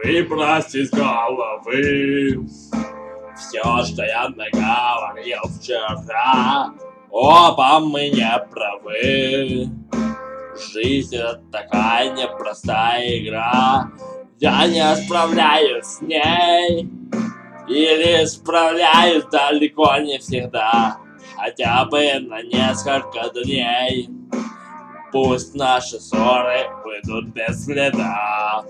выбрось из головы все, что я наговорил вчера. Оба мы не правы. Жизнь — это такая непростая игра. Я не справляюсь с ней, или справляюсь далеко не всегда. Хотя бы на несколько дней. Пусть наши ссоры уйдут без следа.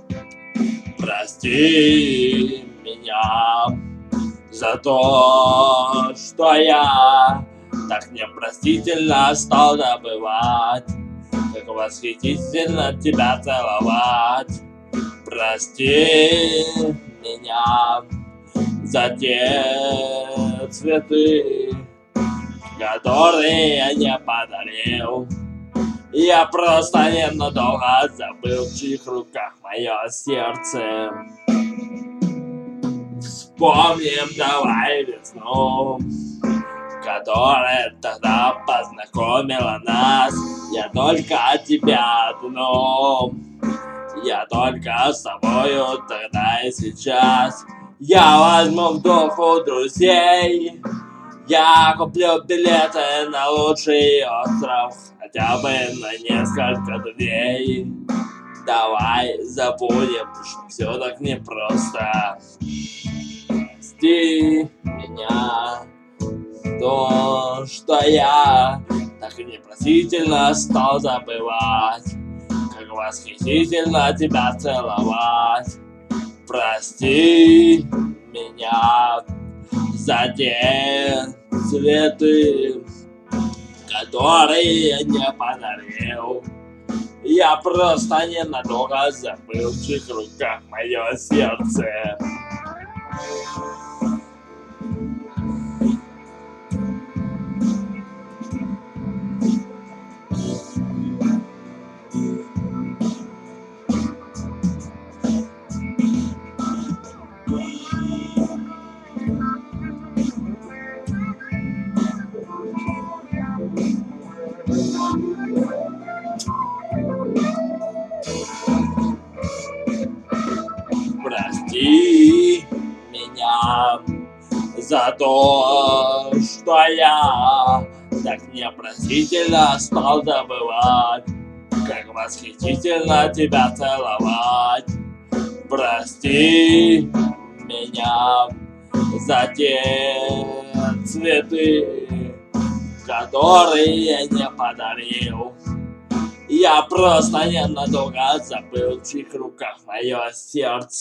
Прости меня за то, что я так непростительно стал забывать, как восхитительно тебя целовать. Прости меня за те цветы, которые я не подарил. Я просто ненадолго забыл, в чьих руках мое сердце. Вспомним давай весну, которая тогда познакомила нас. Я только тебя одну, я только с тобою тогда и сейчас. Я возьму в дом у друзей, я куплю билеты на лучший остров, хотя бы на несколько дней. Давай забудем, что все так непросто. Прости меня то, что я так непростительно стал забывать, как восхитительно тебя целовать. Прости меня за те цветы, которые я не подарил. Я просто ненадолго забыл, в чьих руках мое сердце. Прости меня за то, что я так непростительно стал забывать, как восхитительно тебя целовать. Прости меня за те цветы, которые я не подарил. Я просто ненадолго забыл, в чьих руках мое сердце.